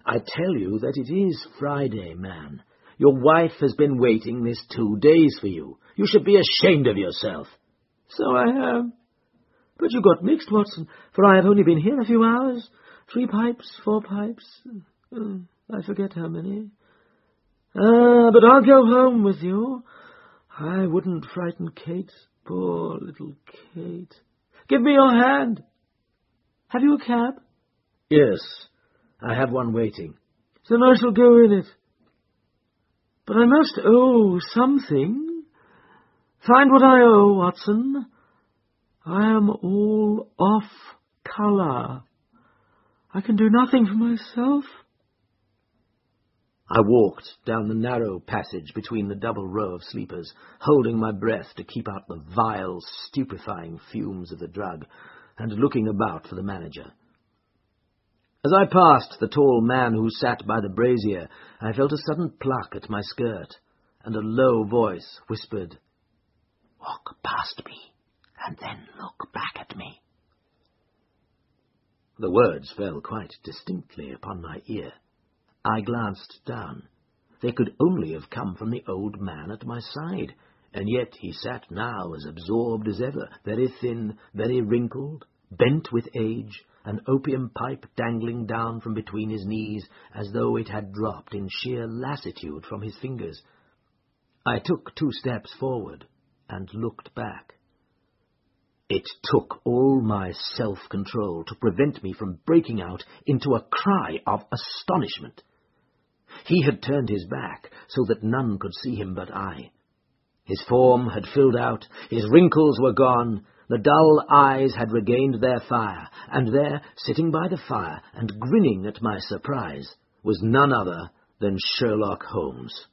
I tell you that it is Friday, man. Your wife has been waiting this 2 days for you. You should be ashamed of yourself. So I have. But you got mixed, Watson, for I have only been here a few hours. 3 pipes, 4 pipes. I forget how many. But I'll go home with you. I wouldn't frighten Kate, poor little Kate. Give me your hand. Have you a cab? Yes, I have one waiting. Then I shall go in it. But I must owe something. Find what I owe, Watson. I am all off colour. I can do nothing for myself. I walked down the narrow passage between the double row of sleepers, holding my breath to keep out the vile, stupefying fumes of the drug, and looking about for the manager. As I passed the tall man who sat by the brazier, I felt a sudden pluck at my skirt, and a low voice whispered, "Walk past me, and then look back at me." The words fell quite distinctly upon my ear. I glanced down. They could only have come from the old man at my side, and yet he sat now as absorbed as ever, very thin, very wrinkled, bent with age, an opium pipe dangling down from between his knees as though it had dropped in sheer lassitude from his fingers. I took 2 steps forward and looked back. It took all my self-control to prevent me from breaking out into a cry of astonishment. He had turned his back so that none could see him but I. His form had filled out, his wrinkles were gone, the dull eyes had regained their fire, and there, sitting by the fire and grinning at my surprise, was none other than Sherlock Holmes.